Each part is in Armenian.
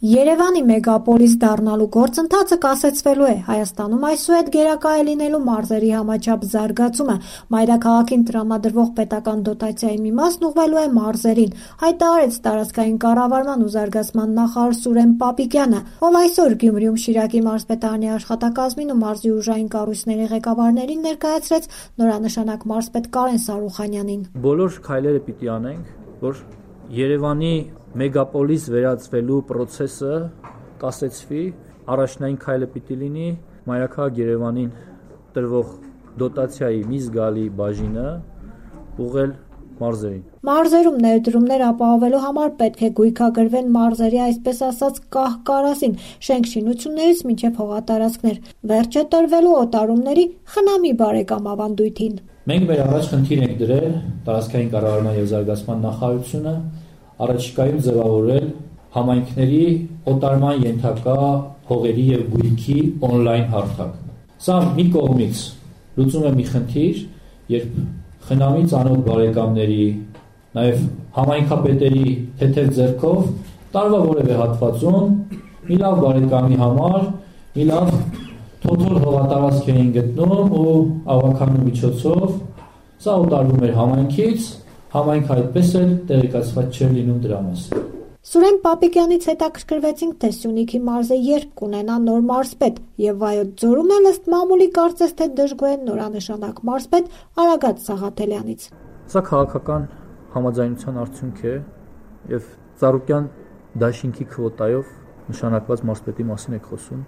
Երևանի մեգապոլիս դառնալու գործընթացը կասեցվելու է։ Հայաստանում այսուհետ գերակա է լինելու մարզերի համաչափ զարգացումը։ Մայրաքաղաքին տրամադրվող պետական դոտացիայի մի մասն ուղղվելու է մարզերին, հայտարարեց տարածքային կառավարման ու զարգացման նախարար Սուրեն Պապիկյանը, ով այսօր Գյումրիում Շիրակի մարզպետարանի աշխատակազմին ու մարզի ուժային կառույցների ղեկավարներին ներկայացրեց նորանշանակ մարզպետ Կարեն Սարուխանյանին։ Բոլոր քայլերը պիտի անենք, որ Երևանի մեգապոլիս վերածվելու process-ը կասեցվի, առաջնային քայլը պիտի լինի Մայրաքաղաք Երևանին տրվող դոտացիայի մի զգալի բաժինը ուղղել մարզերին։ Մարզերում ներդրումներ ապահովելու համար պետք է գույքագրվեն մարզերի այսպես ասած կահ-կարասին շենք-շինություններից մինչև հողատարածքներ, վերջը տրվելու օտարումների խնամի բարեկամ ավանդույթին։ Մենք մեր առաջ խնդիր ենք դրել տարածքային կառավարման և զարգացման նախարարությունը առաջիկայում ձևավորել համայնքների օտարման ենթակա հողերի և գույքի օնլայն հարթակ։ Սա մի կողմից լուծում է մի խնդիր, երբ խնամի ծանոթ բարեկամների, նաև համայնքապետերի թեթև ձեռքով տարվա որևէ հատվածում մի լավ բարեկամի համար մի լավ թոթոր հողատարածք էին գտնում ու ավականու միջոցով սա օտարվում էր համայնքից, համայնքը այդպես էլ տեղեկացված չէր լինում դրա մասին։ Սուրեն Պապիկյանից հետաքրքրվեցինք, թե Սյունիքի մարզը երբ կունենա նոր մարզպետ և Վայոց ձորում էլ ըստ մամուլի կարծես թե դժգոհ նորանշանակ մարզպետ Արագած Սաղաթելյանից։ Սա քաղաքական համաձայնության արդյունք է և Ծառուկյան դաշինքի քվոտայով նշանակված մարզպետի մասին եք խոսում,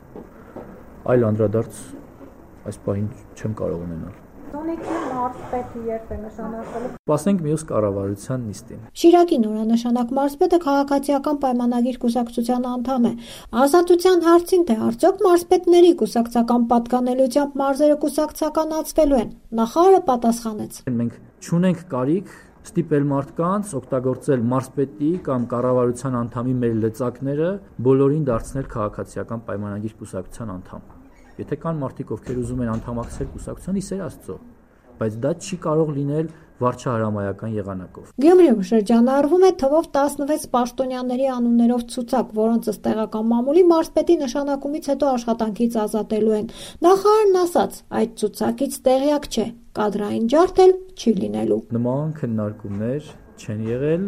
այլ անդրադարձ այս պահին չեմ կարող ունենալ։ Սյունիքի մարզպետը երբ է նշանակվելու։ Սպասենք մյուս կառավարության նիստին։ Շիրակի նորանշանակ մարզպետը քաղաքացիական պայմանագիր կուսակցության անդամ է։ Ազատության հարցին, թե արդյոք մարզպետների կուսակցական պատկանելությամբ մարզերը կուսակցականացվելու են, նախարարը պատասխանեց։ Մենք չունենք կարիք ստիպել մարդկանց օգտագործել մարզպետի կամ կառավարության անդամի մեր լծակները բոլորին դարձնել քաղաքացիական պայմանագիր կուսակցության անդամ։ Եթե կան մարդիկ, ովքեր ուզում են անդամակցել կուսակցության, իսեր Աստծո, բայց դա չի կարող լինել վարչահրամայական եղանակով։ Գյումրիում շրջանառվում է թվով 16 պաշտոնյաների անուններով ցուցակ, որոնց ըստ տեղական մամուլի մարզպետի նշանակումից հետո աշխատանքից ազատելու են։ Նախարարն ասաց, այդ ցուցակից տեղյակ չէ, կադրային ջարդ էլ չի լինելու։ Նման քննարկումներ չեն եղել։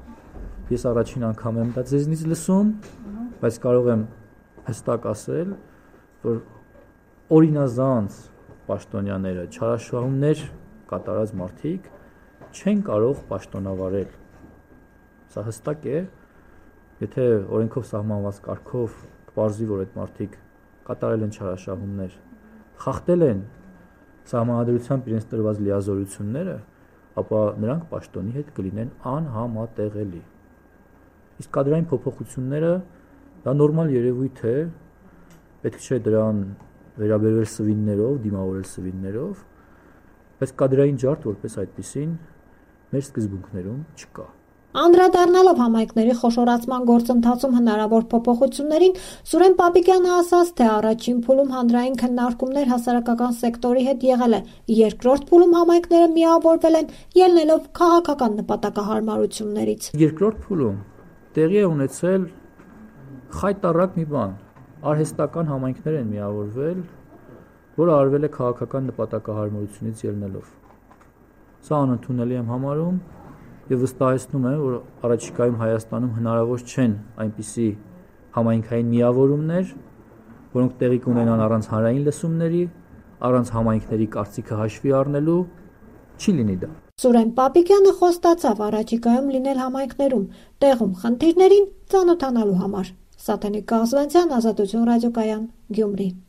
Ես առաջին անգամ եմ դա ձեզնից լսում, բայց կարող եմ հստակ ասել, որ օրինազանց պաշտոնյաները, չարաշահումներ կատարած մարդիկ չեն կարող պաշտոնավարել։ Սա հստակ է, եթե օրենքով սահմանված կարգով պարզվի, որ այդ մարդիկ կատարել են չարաշահումներ, խախտել են սահմանադրությամբ իրենց տրված լիազորությունները, ապա նրանք պաշտոնի հետ կլինեն անհամատեղելի։ Իսկ կադրային փոփոխությունները դա նորմալ երևույթ է, պետք չէ դրան վերաբերվել սվիններով, դիմավորել սվիններով, բայց կադրային ջարդ որպես այդպիսին մեր սկզբունքներում չկա։ Անդրադառնալով համայնքների խոշորացման գործընթացում հնարավոր փոփոխություններին, Սուրեն Պապիկյանը ասաց, թե առաջին փուլում հանրային քննարկումներ հասարակական սեկտորի հետ եղել է, երկրորդ փուլում համայնքները միավորվել են, ելնելով քաղաքական նպատակահարմարություններից։ Երկրորդ փուլում տեղի է ունեցել խայտառակ մի բան, արհեստական համայնքներ են միավորվել, որը արվել է քաղաքական նպատակահարմարությունից ելնելով։ Սա անընդունելի եմ համարում և վստահեցնում եմ, որ առաջիկայում Հայաստանում հնարավոր չեն այնպիսի համայնքային միավորումներ, որոնք տեղի կունենան առանց հանրային լսումների, առանց համայնքների կարծիքը հաշվի առնելու, չի լինի դա։ Սուրեն Պապիկյանը խոստացավ առաջիկայում լինել համայնքներում, տեղում խնդիրներին ծանոթանալու համար։ Սաթենիկ Կաղզվանցյան, Ազատություն ռադիոկայան, Գյումրի։